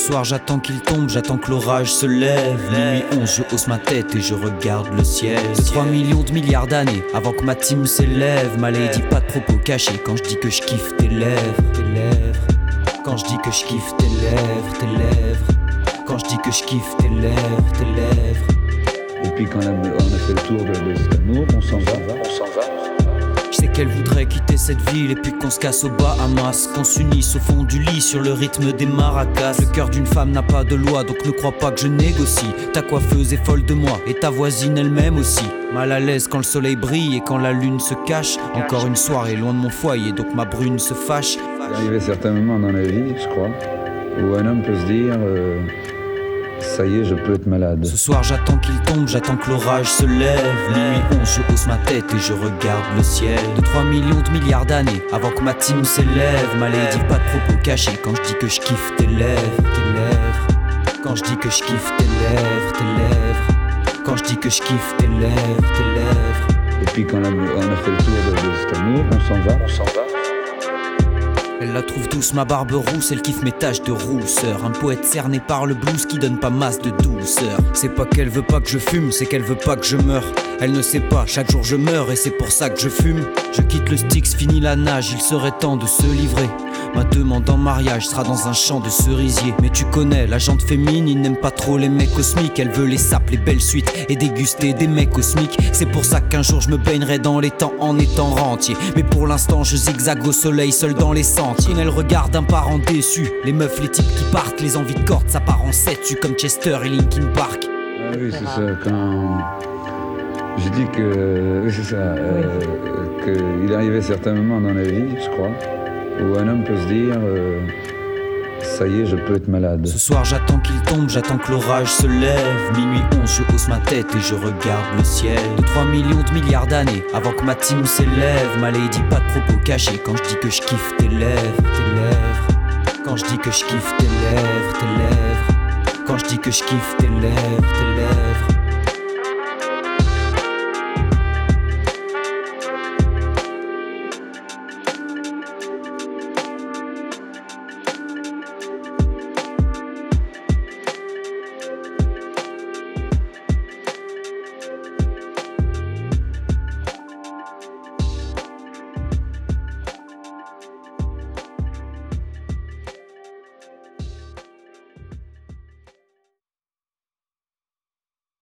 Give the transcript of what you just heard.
soir j'attends qu'il tombe, j'attends que l'orage se lève. Minuit 11, je hausse ma tête et je regarde le ciel. De 3 millions de milliards d'années avant que ma team s'élève. Ma lady, pas de propos cachés quand je dis que je kiffe tes lèvres, tes lèvres. Quand je dis que je kiffe tes lèvres, tes lèvres. Quand je dis que je kiffe tes lèvres, tes lèvres. Et puis quand on a fait le tour de cet amour, on s'en va. Je sais qu'elle voudrait quitter cette ville et puis qu'on se casse aux Bahamas. Qu'on s'unisse au fond du lit sur le rythme des maracas. Le cœur d'une femme n'a pas de loi, donc ne crois pas que je négocie. Ta coiffeuse est folle de moi et ta voisine elle-même aussi. Mal à l'aise quand le soleil brille et quand la lune se cache. Encore une soirée loin de mon foyer, donc ma brune se fâche. Il arrivait certains moments dans la vie, je crois, où un homme peut se dire ça y est, je peux être malade. Ce soir j'attends qu'il tombe, j'attends que l'orage se lève. Minuit 11, je hausse ma tête et je regarde le ciel. De 3 millions de milliards d'années avant que ma team s'élève. Ma lady, pas de propos cachés quand je dis que je kiffe tes lèvres, tes lèvres. Quand je dis que je kiffe tes lèvres, tes lèvres. Quand je dis que je kiffe tes lèvres, tes lèvres. Et puis quand on a fait le tour de cet amour, on s'en va. Elle la trouve douce, ma barbe rousse, elle kiffe mes taches de rousseur. Un poète cerné par le blues qui donne pas masse de douceur. C'est pas qu'elle veut pas que je fume, c'est qu'elle veut pas que je meure. Elle ne sait pas, chaque jour je meurs et c'est pour ça que je fume. Je quitte le Styx, fini la nage, il serait temps de se livrer. Ma demande en mariage sera dans un champ de cerisier. Mais tu connais, la jante féminine n'aime pas trop les mecs cosmiques. Elle veut les sapes, les belles suites et déguster des mecs cosmiques. C'est pour ça qu'un jour je me baignerai dans les temps en étant rentier. Mais pour l'instant je zigzague au soleil seul dans les sentiers. Connais le regard d'un parent déçu. Les meufs, les types qui partent, les envies de corde, ça part en 7 comme Chester et Linkin Park. Ah oui, c'est ça, quand je dis que, oui, c'est ça, qu'il arrivait certains moments dans la vie, je crois, où un homme peut se dire ça y est, je peux être malade. Ce soir j'attends qu'il tombe, j'attends que l'orage se lève. Minuit 11, je hausse ma tête et je regarde le ciel. De 3 millions de milliards d'années avant que ma team s'élève. Ma lady, pas de propos cachés quand je dis que je kiffe tes lèvres, tes lèvres. Quand je dis que je kiffe tes lèvres, tes lèvres. Quand je dis que je kiffe tes lèvres, tes